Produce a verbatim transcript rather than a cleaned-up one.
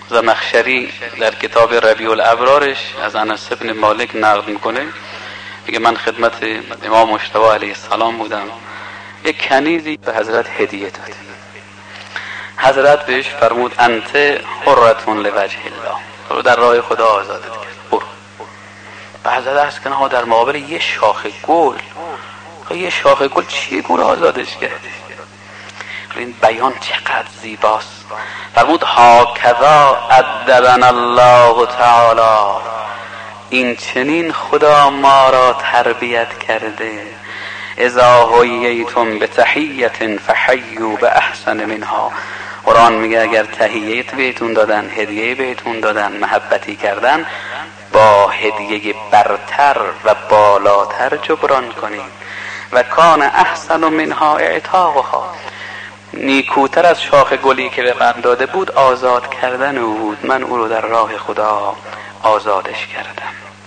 زمخشری در کتاب ربیع الابرارش از انس بن مالک نقل میکنه، میگه من خدمت امام مجتبی علیه السلام بودم، یک کنیزی به حضرت هدیه داد. حضرت بهش فرمود انت حرتون لوجه الله، رو در راه خدا آزادت کرد، برو. به حضرت عرض کردن ها در مقابل یه شاخه گل، یه شاخه گل چیه گل آزادش کرد؟ این بیان چقدر زیباست. فرمود هاکذا ادبنا الله تعالی، این چنین خدا ما را تربیت کرده. اذا حییتم بتحیة فحیوا باحسن منها. قرآن میگه اگر تحییت بهتون دادن، هدیه بهتون دادن، محبتی کردن، با هدیه برتر و بالاتر جبران کنید. و کان احسن منها اعتاقها، نیکوتر از شاخ گلی که به من داده بود آزاد کردن او بود، من او رو در راه خدا آزادش کردم.